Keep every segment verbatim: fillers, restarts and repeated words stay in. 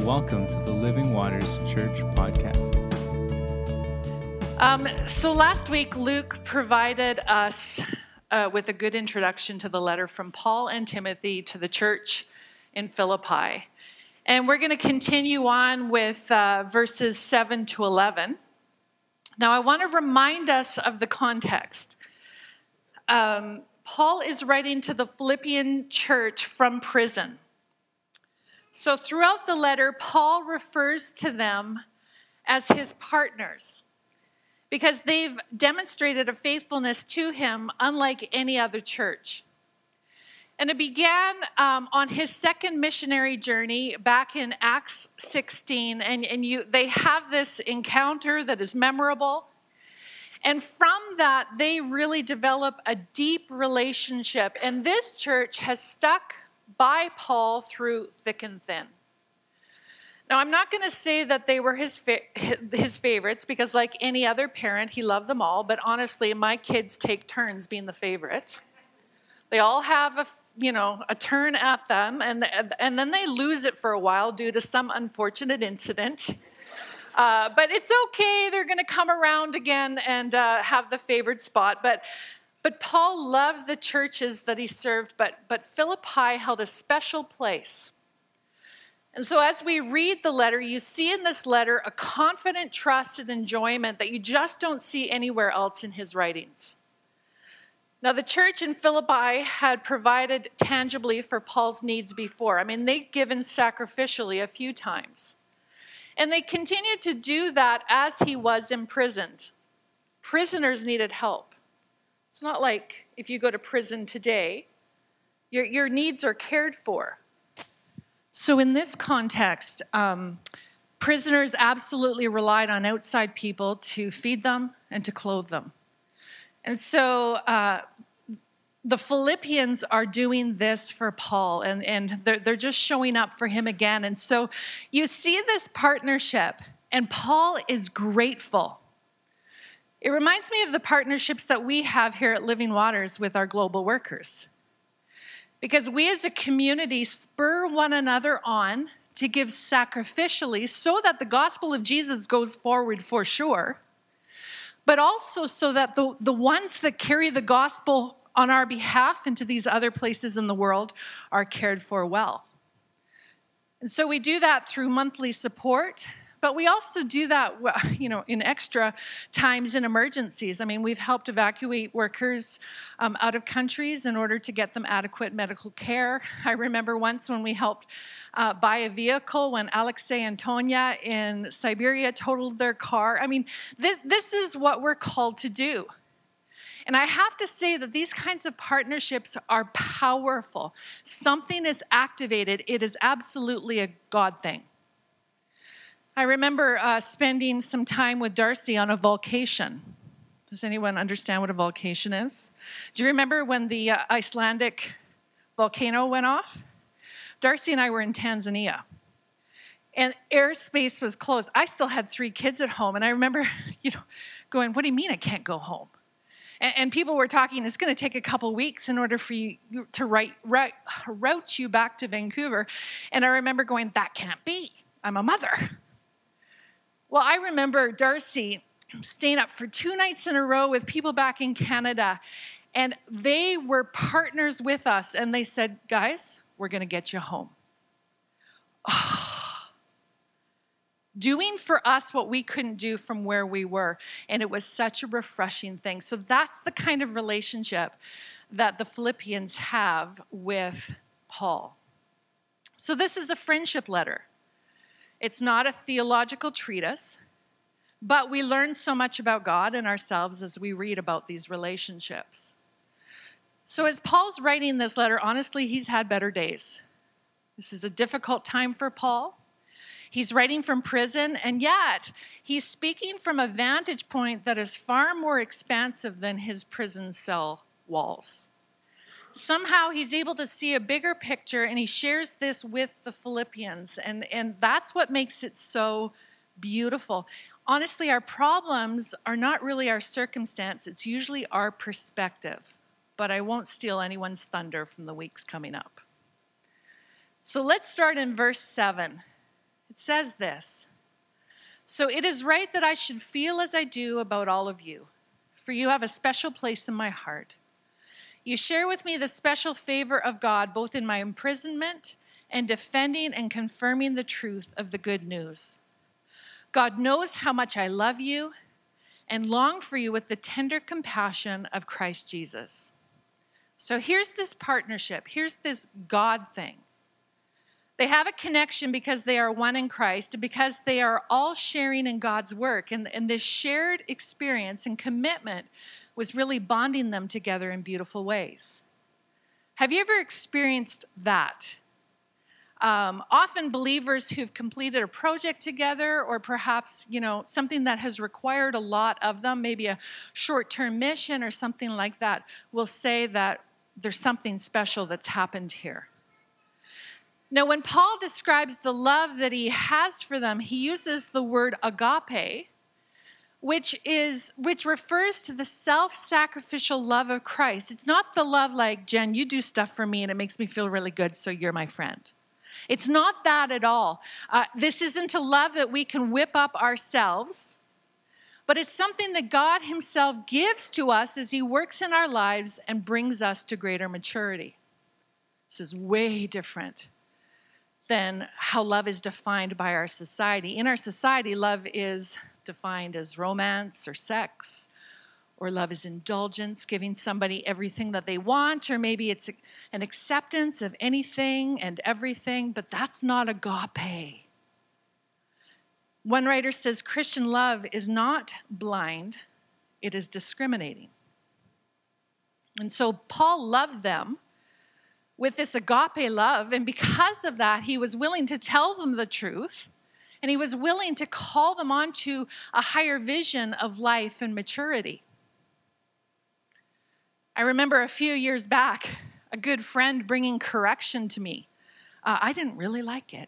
Welcome to the Living Waters Church podcast. Um, so last week, Luke provided us uh, with a good introduction to the letter from Paul and Timothy to the church in Philippi. And we're going to continue on with uh, verses seven to eleven. Now, I want to remind us of the context. Um, Paul is writing to the Philippian church from prison. So throughout the letter, Paul refers to them as his partners because they've demonstrated a faithfulness to him unlike any other church. And it began um, on his second missionary journey back in Acts sixteen, and, and you, they have this encounter that is memorable. And from that, they really develop a deep relationship, and this church has stuck by Paul through thick and thin. Now, I'm not going to say that they were his fa- his favorites, because like any other parent, he loved them all. But honestly, my kids take turns being the favorite. They all have a you know a turn at them, and and then they lose it for a while due to some unfortunate incident. Uh, but it's okay; they're going to come around again and uh, have the favored spot. But But Paul loved the churches that he served, but, but Philippi held a special place. And so as we read the letter, you see in this letter a confident trust and enjoyment that you just don't see anywhere else in his writings. Now, the church in Philippi had provided tangibly for Paul's needs before. I mean, they'd given sacrificially a few times. And they continued to do that as he was imprisoned. Prisoners needed help. It's not like if you go to prison today, your, your needs are cared for. So in this context, um, prisoners absolutely relied on outside people to feed them and to clothe them. And so uh, the Philippians are doing this for Paul, and, and they're, they're just showing up for him again. And so you see this partnership, and Paul is grateful. It reminds me of the partnerships that we have here at Living Waters with our global workers. Because we as a community spur one another on to give sacrificially so that the gospel of Jesus goes forward for sure, but also so that the, the ones that carry the gospel on our behalf into these other places in the world are cared for well. And so we do that through monthly support. But we also do that, you know, in extra times in emergencies. I mean, we've helped evacuate workers um, out of countries in order to get them adequate medical care. I remember once when we helped uh, buy a vehicle when Alexei and Tonya in Siberia totaled their car. I mean, this, this is what we're called to do. And I have to say that these kinds of partnerships are powerful. Something is activated. It is absolutely a God thing. I remember uh, spending some time with Darcy on a volcation. Does anyone understand what a volcation is? Do you remember when the uh, Icelandic volcano went off? Darcy and I were in Tanzania, and airspace was closed. I still had three kids at home, and I remember, you know, going, "What do you mean I can't go home?" And, and people were talking, it's going to take a couple weeks in order for you to write, route, route you back to Vancouver. And I remember going, "That can't be. I'm a mother." Well, I remember Darcy staying up for two nights in a row with people back in Canada, and they were partners with us, and they said, "Guys, we're going to get you home." Oh. Doing for us what we couldn't do from where we were, and it was such a refreshing thing. So that's the kind of relationship that the Philippians have with Paul. So this is a friendship letter. It's not a theological treatise, but we learn so much about God and ourselves as we read about these relationships. So as Paul's writing this letter, honestly, he's had better days. This is a difficult time for Paul. He's writing from prison, and yet he's speaking from a vantage point that is far more expansive than his prison cell walls. Somehow he's able to see a bigger picture, and he shares this with the Philippians, and, and that's what makes it so beautiful. Honestly, our problems are not really our circumstance. It's usually our perspective, but I won't steal anyone's thunder from the weeks coming up. So let's start in verse seven. It says this: "So it is right that I should feel as I do about all of you, for you have a special place in my heart. You share with me the special favor of God, both in my imprisonment and defending and confirming the truth of the good news. God knows how much I love you and long for you with the tender compassion of Christ Jesus." So here's this partnership. Here's this God thing. They have a connection because they are one in Christ, and because they are all sharing in God's work. And, and this shared experience and commitment was really bonding them together in beautiful ways. Have you ever experienced that? Um, often believers who've completed a project together, or perhaps, you know, something that has required a lot of them, maybe a short-term mission or something like that, will say that there's something special that's happened here. Now, when Paul describes the love that he has for them, he uses the word agape, which is which refers to the self-sacrificial love of Christ. It's not the love like, Jen, you do stuff for me and it makes me feel really good, so you're my friend. It's not that at all. Uh, this isn't a love that we can whip up ourselves, but it's something that God himself gives to us as he works in our lives and brings us to greater maturity. This is way different than how love is defined by our society. In our society, love is defined as romance or sex, or love is indulgence, giving somebody everything that they want, or maybe it's an acceptance of anything and everything, but that's not agape. One writer says Christian love is not blind, it is discriminating. And so Paul loved them with this agape love, and because of that, he was willing to tell them the truth, and he was willing to call them onto a higher vision of life and maturity. I remember a few years back, a good friend bringing correction to me. Uh, I didn't really like it.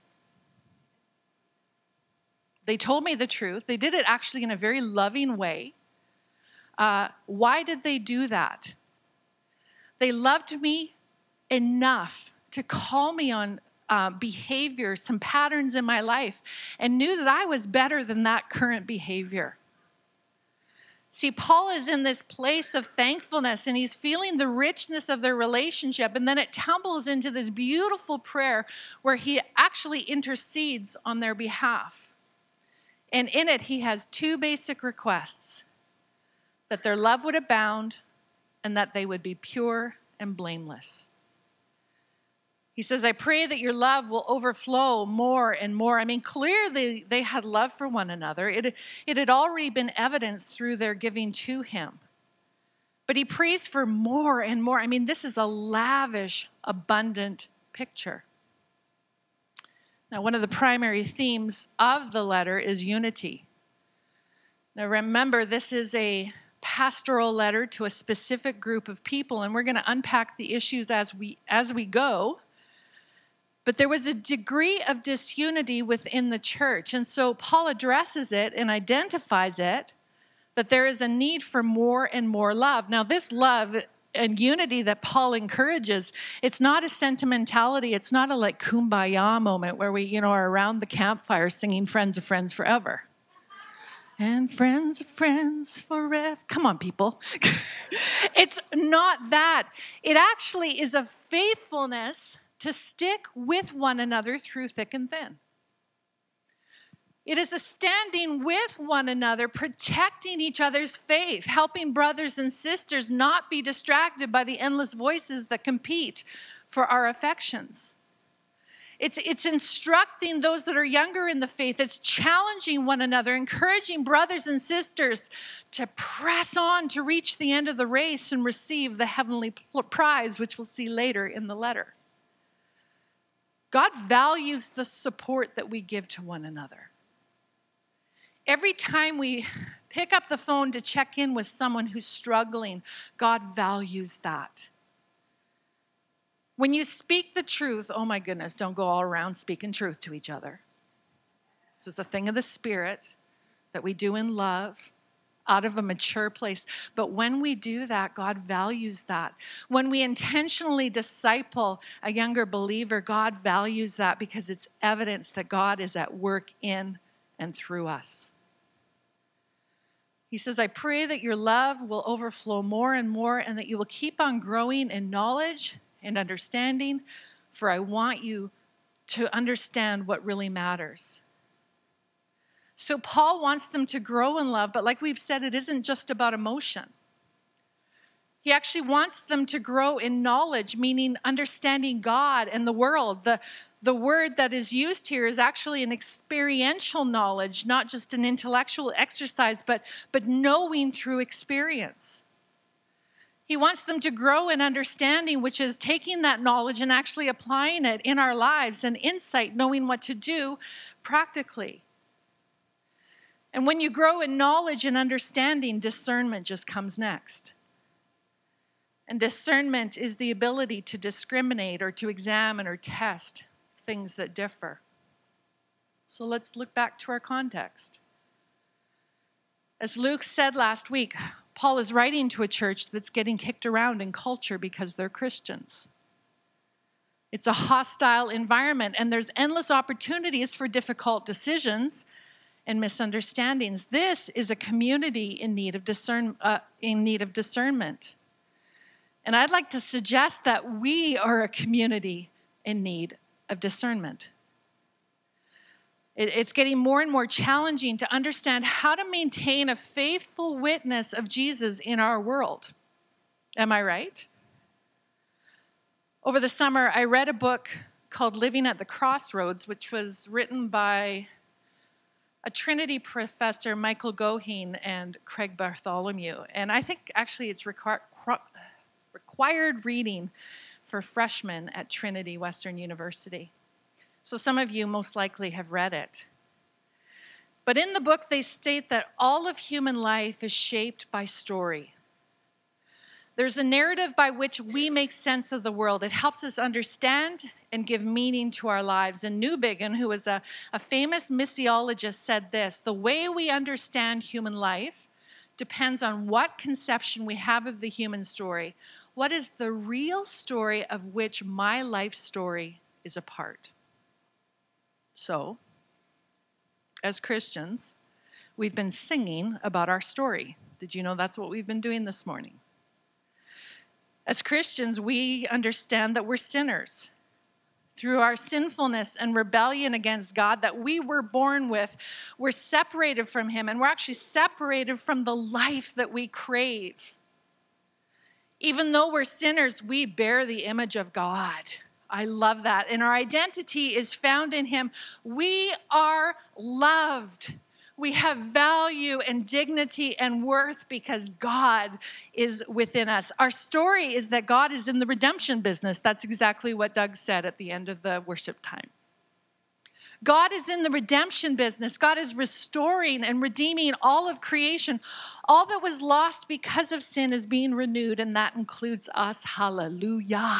They told me the truth. They did it actually in a very loving way. Uh, why did they do that? They loved me enough to call me on uh, behaviors, some patterns in my life, and knew that I was better than that current behavior. See, Paul is in this place of thankfulness, and he's feeling the richness of their relationship, and then it tumbles into this beautiful prayer where he actually intercedes on their behalf. And in it, he has two basic requests: that their love would abound and that they would be pure and blameless. He says, I pray that your love will overflow more and more. I mean, clearly they had love for one another. It, it had already been evidenced through their giving to him. But he prays for more and more. I mean, this is a lavish, abundant picture. Now, one of the primary themes of the letter is unity. Now, remember, this is a pastoral letter to a specific group of people, and we're going to unpack the issues as we as we go. But there was a degree of disunity within the church. And so Paul addresses it and identifies it, that there is a need for more and more love. Now, this love and unity that Paul encourages, it's not a sentimentality. It's not a like kumbaya moment where we, you know, are around the campfire singing Friends of Friends Forever. And friends of friends forever. Come on, people. It's not that. It actually is a faithfulness to stick with one another through thick and thin. It is a standing with one another, protecting each other's faith, helping brothers and sisters not be distracted by the endless voices that compete for our affections. It's, it's instructing those that are younger in the faith. It's challenging one another, encouraging brothers and sisters to press on to reach the end of the race and receive the heavenly prize, which we'll see later in the letter. God values the support that we give to one another. Every time we pick up the phone to check in with someone who's struggling, God values that. When you speak the truth, oh my goodness, don't go all around speaking truth to each other. This is a thing of the Spirit that we do in love. out of a mature place. But when we do that, God values that. When we intentionally disciple a younger believer, God values that because it's evidence that God is at work in and through us. He says, I pray that your love will overflow more and more and that you will keep on growing in knowledge and understanding, for I want you to understand what really matters. So Paul wants them to grow in love, but like we've said, it isn't just about emotion. He actually wants them to grow in knowledge, meaning understanding God and the world. The, the word that is used here is actually an experiential knowledge, not just an intellectual exercise, but, but knowing through experience. He wants them to grow in understanding, which is taking that knowledge and actually applying it in our lives, and insight, knowing what to do practically. And when you grow in knowledge and understanding, discernment just comes next. And discernment is the ability to discriminate or to examine or test things that differ. So let's look back to our context. As Luke said last week, Paul is writing to a church that's getting kicked around in culture because they're Christians. It's a hostile environment, and there's endless opportunities for difficult decisions and misunderstandings. This is a community in need of discern, uh, in need of discernment. And I'd like to suggest that we are a community in need of discernment. It, it's getting more and more challenging to understand how to maintain a faithful witness of Jesus in our world. Am I right? Over the summer, I read a book called Living at the Crossroads, which was written by a Trinity professor, Michael Goheen, and Craig Bartholomew. And I think actually it's requir- required reading for freshmen at Trinity Western University. So some of you most likely have read it. But in the book, they state that all of human life is shaped by story. There's a narrative by which we make sense of the world. It helps us understand and give meaning to our lives. And Newbigin, who was a, a famous missiologist, said this: the way we understand human life depends on what conception we have of the human story. What is the real story of which my life story is a part? So, as Christians, we've been singing about our story. Did you know that's what we've been doing this morning? As Christians, we understand that we're sinners. Through our sinfulness and rebellion against God that we were born with, we're separated from Him, and we're actually separated from the life that we crave. Even though we're sinners, we bear the image of God. I love that. And our identity is found in Him. We are loved. We have value and dignity and worth because God is within us. Our story is that God is in the redemption business. That's exactly what Doug said at the end of the worship time. God is in the redemption business. God is restoring and redeeming all of creation. All that was lost because of sin is being renewed, and that includes us. Hallelujah.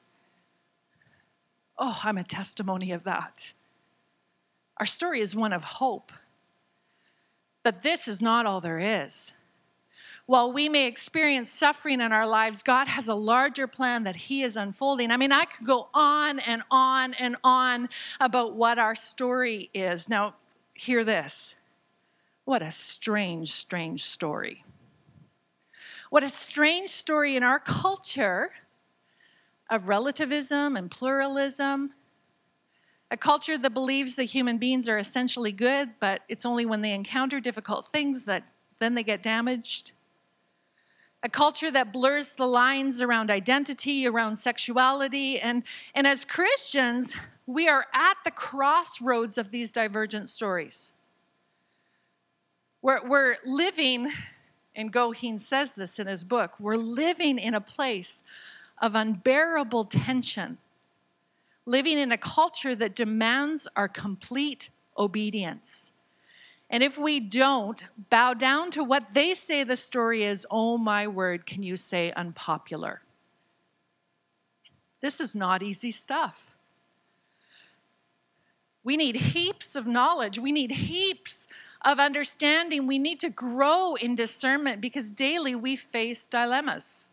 Oh, I'm a testimony of that. Our story is one of hope. But this is not all there is. While we may experience suffering in our lives, God has a larger plan that He is unfolding. I mean, I could go on and on and on about what our story is. Now, hear this. What a strange, strange story. What a strange story in our culture of relativism and pluralism. A culture that believes that human beings are essentially good, but it's only when they encounter difficult things that then they get damaged. A culture that blurs the lines around identity, around sexuality. And, and as Christians, we are at the crossroads of these divergent stories. We're, we're living, and Goheen says this in his book, we're living in a place of unbearable tension. Living in a culture that demands our complete obedience. And if we don't bow down to what they say the story is, oh my word, can you say unpopular? This is not easy stuff. We need heaps of knowledge. We need heaps of understanding. We need to grow in discernment because daily we face dilemmas.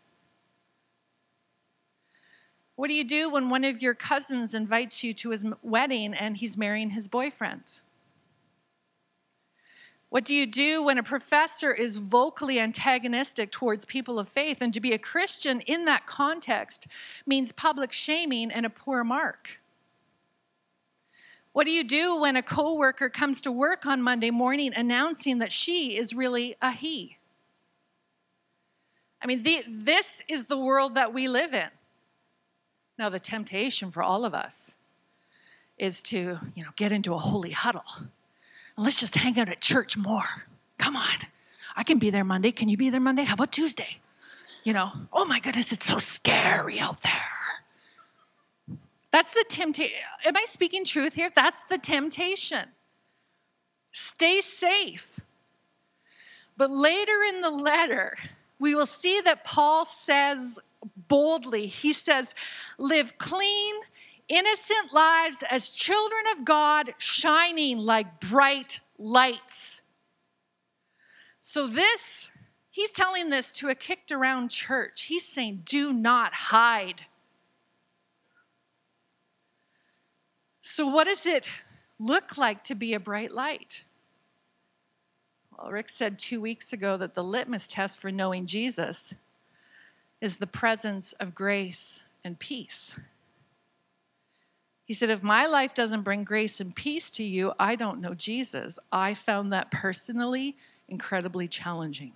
What do you do when one of your cousins invites you to his wedding and he's marrying his boyfriend? What do you do when a professor is vocally antagonistic towards people of faith? And to be a Christian in that context means public shaming and a poor mark. What do you do when a coworker comes to work on Monday morning announcing that she is really a he? I mean, the, this is the world that we live in. Now, the temptation for all of us is to, you know, get into a holy huddle. And let's just hang out at church more. Come on. I can be there Monday. Can you be there Monday? How about Tuesday? You know, oh my goodness, it's so scary out there. That's the temptation. Am I speaking truth here? That's the temptation. Stay safe. But later in the letter, we will see that Paul says boldly, he says, live clean, innocent lives as children of God, shining like bright lights. So this, he's telling this to a kicked around church. He's saying, do not hide. So what does it look like to be a bright light? Well, Rick said two weeks ago that the litmus test for knowing Jesus is the presence of grace and peace. He said, if my life doesn't bring grace and peace to you, I don't know Jesus. I found that personally incredibly challenging.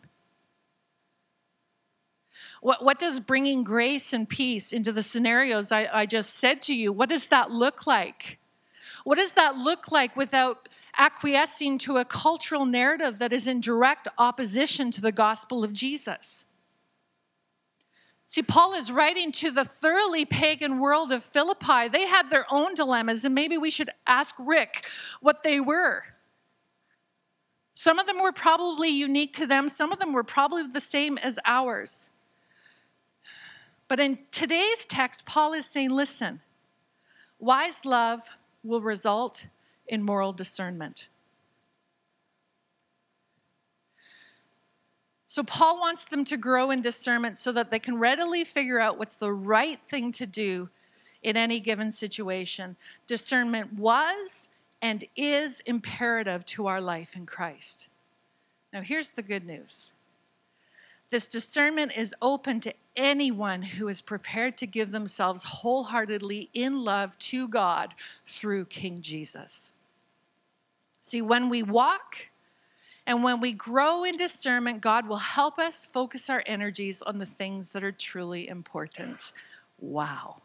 What, what does bringing grace and peace into the scenarios I, I just said to you, what does that look like? What does that look like without acquiescing to a cultural narrative that is in direct opposition to the gospel of Jesus? See, Paul is writing to the thoroughly pagan world of Philippi. They had their own dilemmas, and maybe we should ask Rick what they were. Some of them were probably unique to them. Some of them were probably the same as ours. But in today's text, Paul is saying, listen, wise love will result in moral discernment. So Paul wants them to grow in discernment so that they can readily figure out what's the right thing to do in any given situation. Discernment was and is imperative to our life in Christ. Now here's the good news. This discernment is open to anyone who is prepared to give themselves wholeheartedly in love to God through King Jesus. See, when we walk and when we grow in discernment, God will help us focus our energies on the things that are truly important. Wow.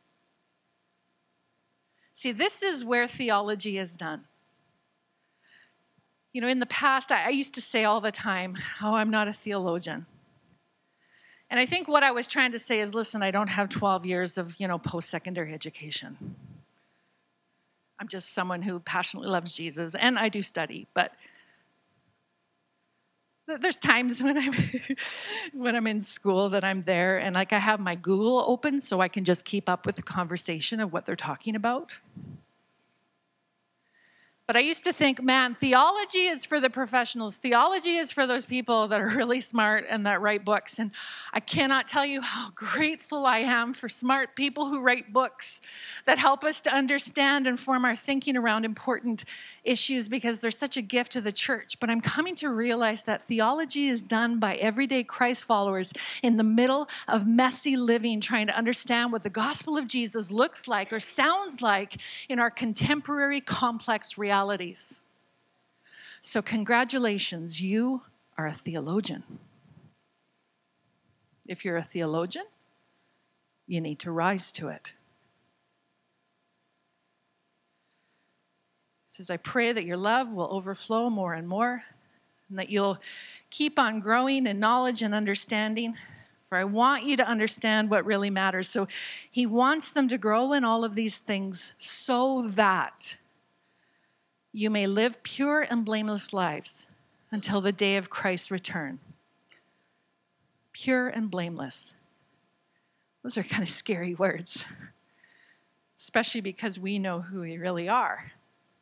See, this is where theology is done. You know, in the past, I, I used to say all the time, oh, I'm not a theologian. And I think what I was trying to say is, listen, I don't have twelve years of, you know, post-secondary education. I'm just someone who passionately loves Jesus, and I do study, but there's times when I'm when I'm in school that I'm there, and like I have my Google open so I can just keep up with the conversation of what they're talking about. But I used to think, man, theology is for the professionals. Theology is for those people that are really smart and that write books. And I cannot tell you how grateful I am for smart people who write books that help us to understand and form our thinking around important issues because they're such a gift to the church. But I'm coming to realize that theology is done by everyday Christ followers in the middle of messy living, trying to understand what the gospel of Jesus looks like or sounds like in our contemporary complex reality. Realities. So congratulations, you are a theologian. If you're a theologian, you need to rise to it. It says, I pray that your love will overflow more and more, and that you'll keep on growing in knowledge and understanding. For I want you to understand what really matters. So he wants them to grow in all of these things so that you may live pure and blameless lives until the day of Christ's return. Pure and blameless. Those are kind of scary words, especially because we know who we really are.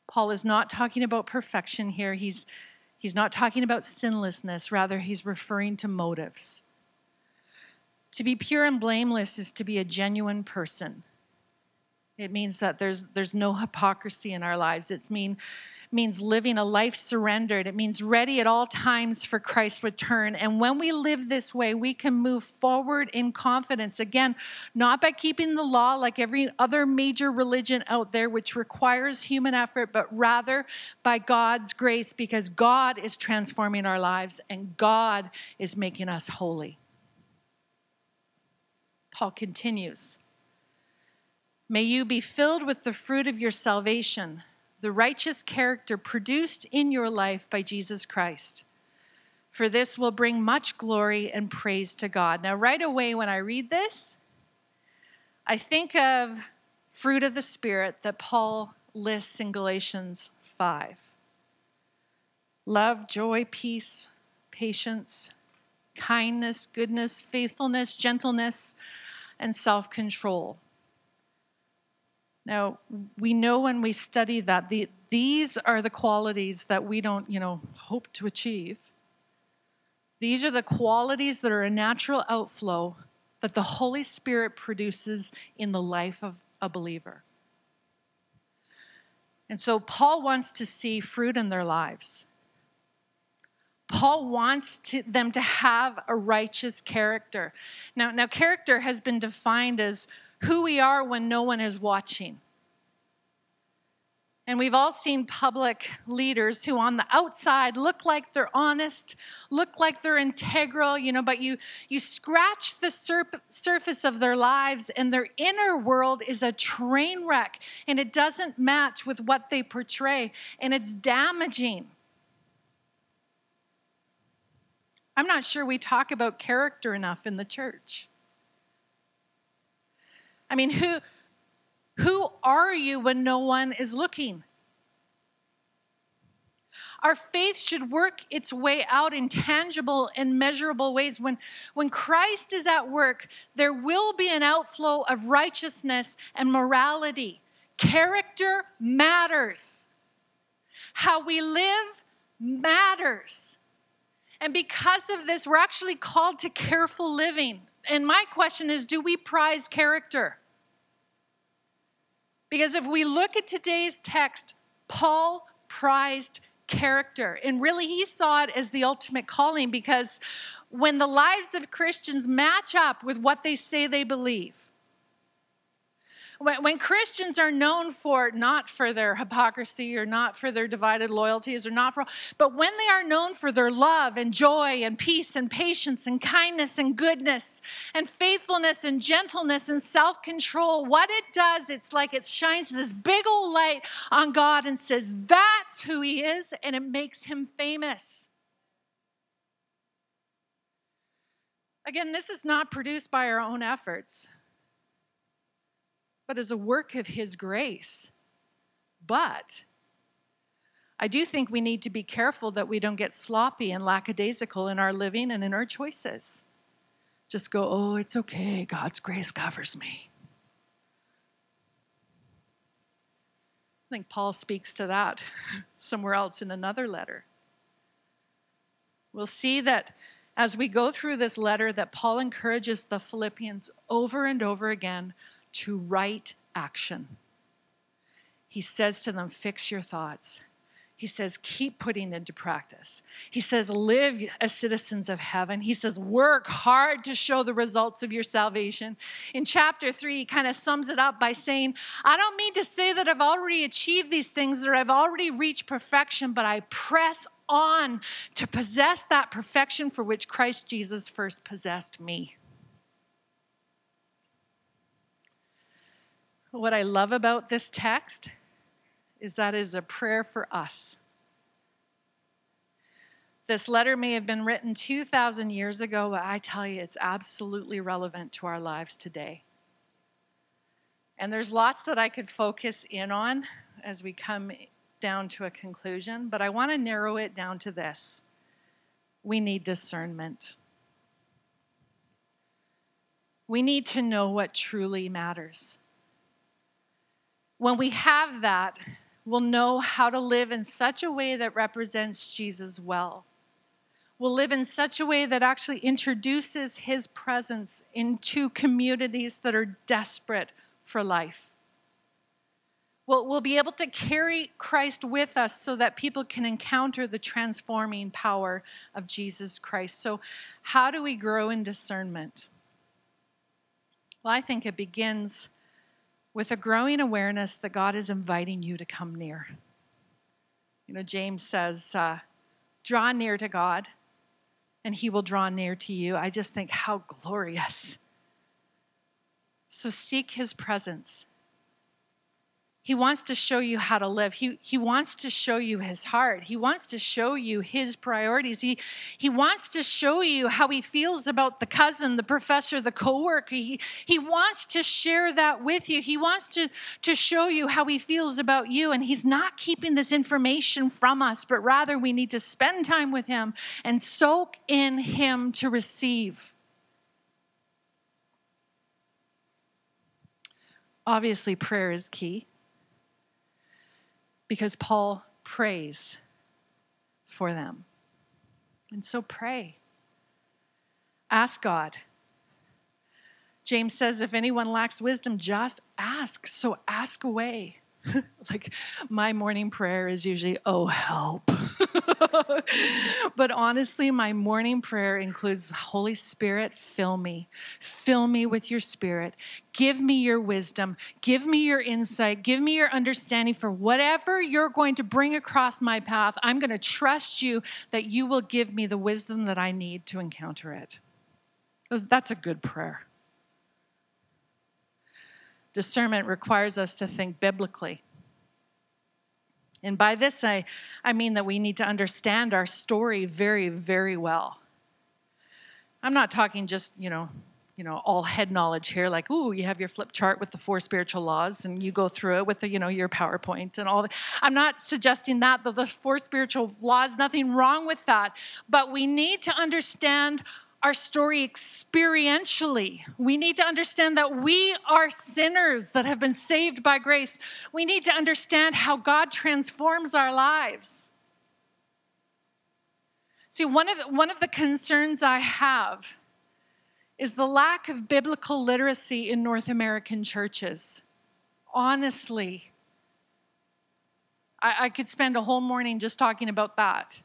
Paul is not talking about perfection here. He's, he's not talking about sinlessness. Rather, he's referring to motives. To be pure and blameless is to be a genuine person. It means that there's, there's no hypocrisy in our lives. It mean, means living a life surrendered. It means ready at all times for Christ's return. And when we live this way, we can move forward in confidence. Again, not by keeping the law like every other major religion out there, which requires human effort, but rather by God's grace, because God is transforming our lives and God is making us holy. Paul continues. May you be filled with the fruit of your salvation, the righteous character produced in your life by Jesus Christ. For this will bring much glory and praise to God. Now, right away when I read this, I think of fruit of the Spirit that Paul lists in Galatians five. Love, joy, peace, patience, kindness, goodness, faithfulness, gentleness, and self-control. Now, we know when we study that the, these are the qualities that we don't, you know, hope to achieve. These are the qualities that are a natural outflow that the Holy Spirit produces in the life of a believer. And so Paul wants to see fruit in their lives. Paul wants to, them to have a righteous character. Now, now, character has been defined as who we are when no one is watching. And we've all seen public leaders who on the outside look like they're honest, look like they're integral, you know, but you, you scratch the sur- surface of their lives and their inner world is a train wreck and it doesn't match with what they portray and it's damaging. I'm not sure we talk about character enough in the church. I mean, who, who are you when no one is looking? Our faith should work its way out in tangible and measurable ways. When, when Christ is at work, there will be an outflow of righteousness and morality. Character matters. How we live matters. And because of this, we're actually called to careful living. And my question is, do we prize character? Because if we look at today's text, Paul prized character. And really, he saw it as the ultimate calling because when the lives of Christians match up with what they say they believe, When, when Christians are known for, not for their hypocrisy or not for their divided loyalties or not for, but when they are known for their love and joy and peace and patience and kindness and goodness and faithfulness and gentleness and self-control, what it does, it's like it shines this big old light on God and says, that's who he is, and it makes him famous. Again, this is not produced by our own efforts, but as a work of his grace. But I do think we need to be careful that we don't get sloppy and lackadaisical in our living and in our choices. Just go, oh, it's okay, God's grace covers me. I think Paul speaks to that somewhere else in another letter. We'll see that as we go through this letter that Paul encourages the Philippians over and over again to right action. He says to them, fix your thoughts. He says, keep putting into practice. He says, live as citizens of heaven. He says, work hard to show the results of your salvation. In chapter three, he kind of sums it up by saying, I don't mean to say that I've already achieved these things or I've already reached perfection, but I press on to possess that perfection for which Christ Jesus first possessed me. What I love about this text is that it is a prayer for us. This letter may have been written two thousand years ago, but I tell you, it's absolutely relevant to our lives today. And there's lots that I could focus in on as we come down to a conclusion, but I want to narrow it down to this. We need discernment. We need to know what truly matters. When we have that, will know how to live in such a way that represents Jesus well. Will live in such a way that actually introduces his presence into communities that are desperate for life. We'll, we'll be able to carry Christ with us so that people can encounter the transforming power of Jesus Christ. So how do we grow in discernment? Well, I think it begins with a growing awareness that God is inviting you to come near. You know, James says, uh, draw near to God, and he will draw near to you. I just think how glorious. So seek his presence. He wants to show you how to live. He, he wants to show you his heart. He wants to show you his priorities. He, he wants to show you how he feels about the cousin, the professor, the coworker. He, he wants to share that with you. He wants to, to show you how he feels about you. And he's not keeping this information from us, but rather we need to spend time with him and soak in him to receive. Obviously, prayer is key. Because Paul prays for them. And so pray. Ask God. James says, if anyone lacks wisdom, just ask. So ask away. Like my morning prayer is usually, oh, help. But honestly, my morning prayer includes, Holy Spirit, fill me. Fill me with your spirit. Give me your wisdom. Give me your insight. Give me your understanding for whatever you're going to bring across my path. I'm going to trust you that you will give me the wisdom that I need to encounter it. That's a good prayer. Discernment requires us to think biblically. And by this, I, I mean that we need to understand our story very, very well. I'm not talking just, you know, you know, all head knowledge here, like, ooh, you have your flip chart with the four spiritual laws and you go through it with the, you know, your PowerPoint and all that. I'm not suggesting that, though the four spiritual laws, nothing wrong with that. But we need to understand our story experientially. We need to understand that we are sinners that have been saved by grace. We need to understand how God transforms our lives. See, one of the, one of the concerns I have is the lack of biblical literacy in North American churches. Honestly, I, I could spend a whole morning just talking about that.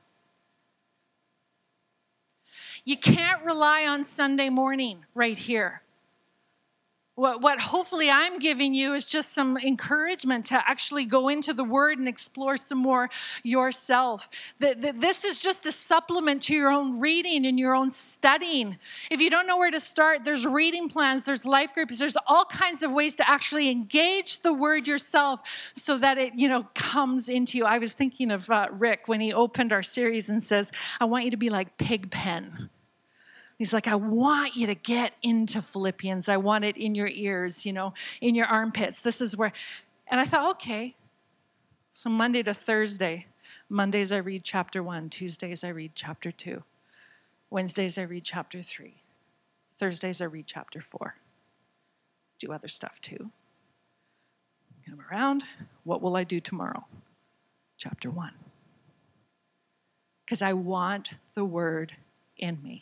You can't rely on Sunday morning right here. What, what hopefully I'm giving you is just some encouragement to actually go into the Word and explore some more yourself. That, that this is just a supplement to your own reading and your own studying. If you don't know where to start, there's reading plans, there's life groups, there's all kinds of ways to actually engage the Word yourself so that it, you know, comes into you. I was thinking of uh, Rick when he opened our series and says, I want you to be like Pigpen. He's like, I want you to get into Philippians. I want it in your ears, you know, in your armpits. This is where, and I thought, okay. So Monday to Thursday, Mondays I read chapter one. Tuesdays I read chapter two. Wednesdays I read chapter three. Thursdays I read chapter four. Do other stuff too. Come around. What will I do tomorrow? Chapter one. Because I want the Word in me.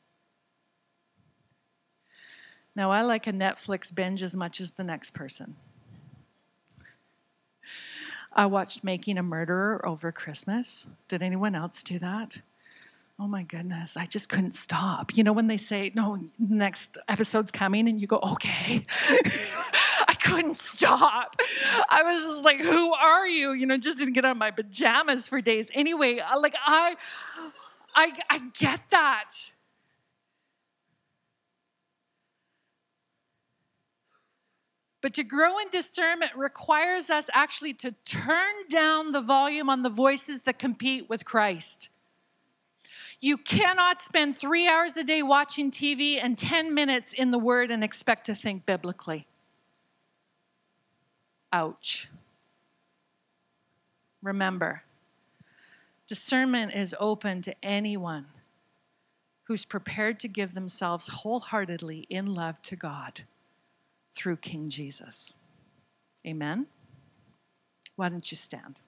Now, I like a Netflix binge as much as the next person. I watched Making a Murderer over Christmas. Did anyone else do that? Oh my goodness, I just couldn't stop. You know when they say, no, next episode's coming, and you go, okay. I couldn't stop. I was just like, who are you? You know, just didn't get out of my pajamas for days. Anyway, like I, I, I get that. But to grow in discernment requires us actually to turn down the volume on the voices that compete with Christ. You cannot spend three hours a day watching T V and ten minutes in the Word and expect to think biblically. Ouch. Remember, discernment is open to anyone who's prepared to give themselves wholeheartedly in love to God through King Jesus. Amen? Why don't you stand?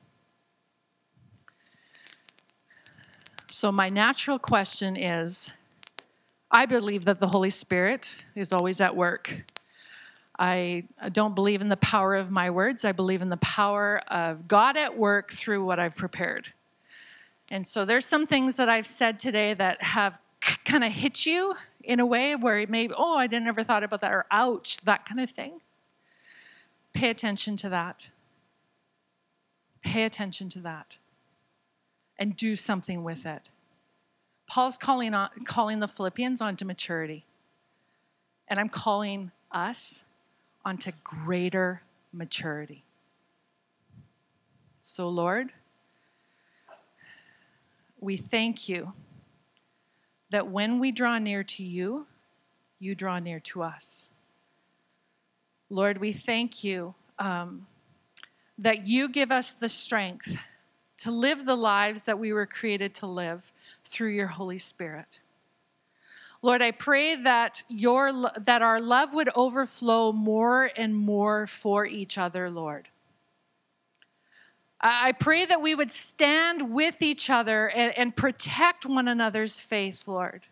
So my natural question is, I believe that the Holy Spirit is always at work. I don't believe in the power of my words. I believe in the power of God at work through what I've prepared. And so there's some things that I've said today that have kind of hit you in a way where it may, oh, I didn't ever thought about that, or ouch, that kind of thing. Pay attention to that. Pay attention to that. And do something with it. Paul's calling on, calling the Philippians onto maturity. And I'm calling us onto greater maturity. So, Lord, we thank you that when we draw near to you, you draw near to us. Lord, we thank you um, that you give us the strength to live the lives that we were created to live through your Holy Spirit. Lord, I pray that your that our love would overflow more and more for each other, Lord. I pray that we would stand with each other and, and protect one another's faith, Lord.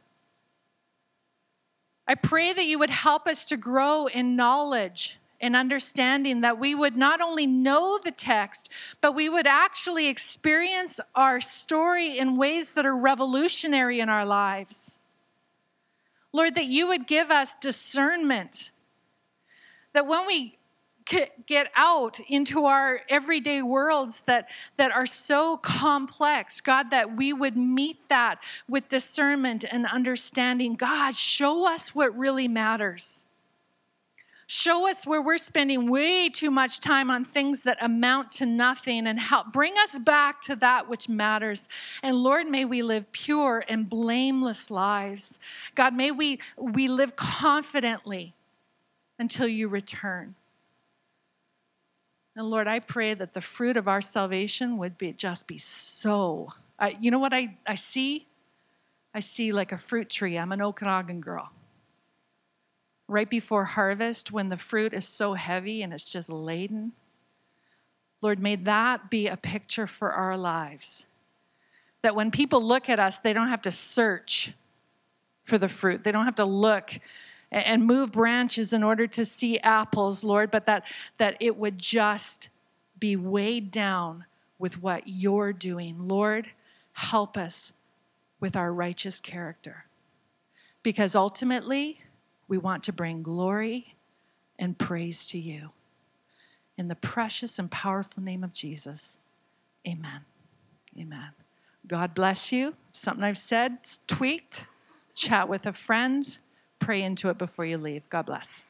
I pray that you would help us to grow in knowledge and understanding, that we would not only know the text, but we would actually experience our story in ways that are revolutionary in our lives. Lord, that you would give us discernment, that when we get out into our everyday worlds that, that are so complex, God, that we would meet that with discernment and understanding. God, show us what really matters. Show us where we're spending way too much time on things that amount to nothing, and help bring us back to that which matters. And Lord, may we live pure and blameless lives. God, may we, we live confidently until you return. And Lord, I pray that the fruit of our salvation would be just be so, uh, you know what I, I see? I see like a fruit tree. I'm an Okanagan girl. Right before harvest, when the fruit is so heavy and it's just laden. Lord, may that be a picture for our lives. That when people look at us, they don't have to search for the fruit. They don't have to look and move branches in order to see apples, Lord, but that, that it would just be weighed down with what you're doing. Lord, help us with our righteous character. Because ultimately, we want to bring glory and praise to you. In the precious and powerful name of Jesus, amen. Amen. God bless you. Something I've said, tweaked, chat with a friend. Pray into it before you leave. God bless.